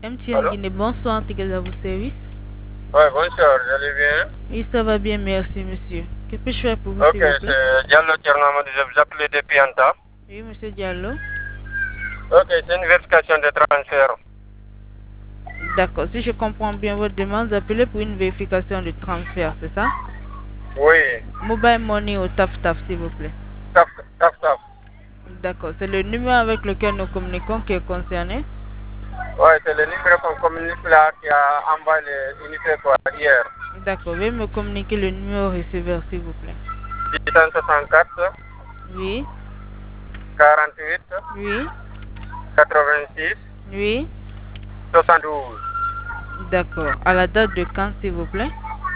MTN Guinée, bonsoir, t'es à vos services. Ouais, bonsoir, vous allez bien? Oui, ça va bien, merci monsieur. Que puis-je faire pour vous, Ok, s'il vous plaît? c'est Diallo Tchernamadou, je vous appelle depuis Anta. Oui, monsieur Diallo. Ok, c'est une vérification de transfert. D'accord, si je comprends bien votre demande, vous appelez pour une vérification de transfert, c'est ça? Oui, Mobile Money au TAF, s'il vous plaît. taf, taf, taf. D'accord, c'est le numéro avec lequel nous communiquons qui est concerné. Ouais, c'est le numéro qu'on communique là qui a envoyé l'unité quoi, hier. D'accord, veuillez me communiquer le numéro receveur, s'il vous plaît. 664 Oui, 48 oui, 86 oui. 72. D'accord. À la date de quand, s'il vous plaît?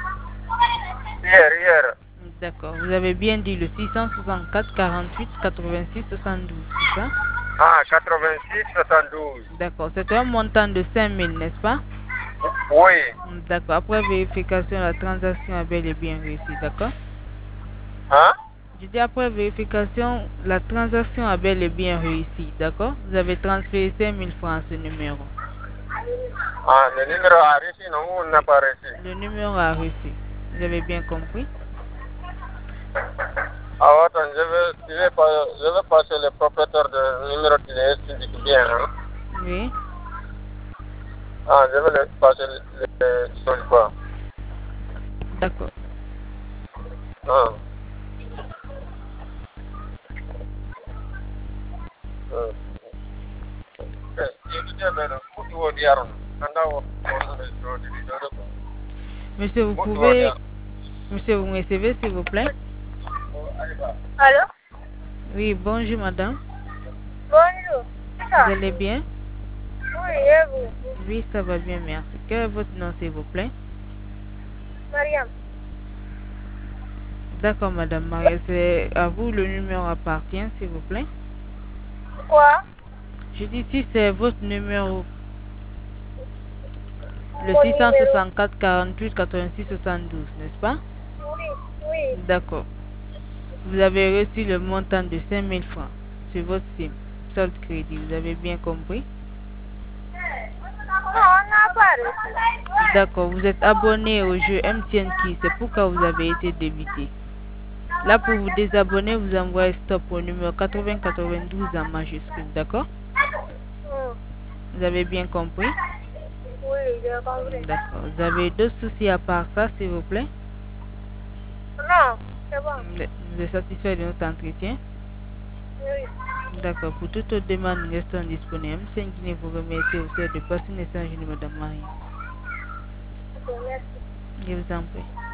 Hier. D'accord. Vous avez bien dit le 664 48 86 72, c'est ça? Ah, 86 72. D'accord. C'est un montant de 5000, n'est-ce pas? Oui. D'accord. Après vérification, la transaction a bel et bien réussi, d'accord? Hein? Je dis après vérification, la transaction a bel et bien réussi, d'accord? Vous avez transféré 5000 francs à ce numéro. Ah, le numéro a réussi, non, on n'a pas réussi. Le numéro a reçu. Vous avez bien compris? Ah, attends, je vais passer le propriétaire de numéro qui indique bien. Hein? Oui. Ah, je vais le passer le chose quoi. D'accord. Ah. Monsieur, Monsieur, vous me recevez, s'il vous plaît? Allô? Oui, bonjour madame. Bonjour. Vous allez bien? Oui, et vous? Oui, ça va bien, merci. Quel est votre nom, s'il vous plaît? Mariam. D'accord, madame Maria, c'est à vous le numéro appartient, s'il vous plaît. Quoi? Je dis si c'est votre numéro, le Mon numéro? 664 48 86 72, n'est-ce pas? Oui, oui. D'accord. Vous avez reçu le montant de 5000 francs sur votre SIM, solde crédit, vous avez bien compris? Non, on n'a pas reçu. D'accord, vous êtes abonné au jeu MTN Key, c'est pourquoi vous avez été débité. Là, pour vous désabonner, vous envoyez stop au numéro 8092 en majuscule, d'accord? Vous avez bien compris? Oui, j'ai compris. D'accord. Vous avez d'autres soucis à part ça, s'il vous plaît? Non, c'est bon. Vous êtes satisfait de notre entretien? Oui. D'accord. Pour toute autre demande, nous restons disponibles. C'est Guinée vous remercie aussi de passer un message de Madame Marie. Ok, merci. Je vous en prie.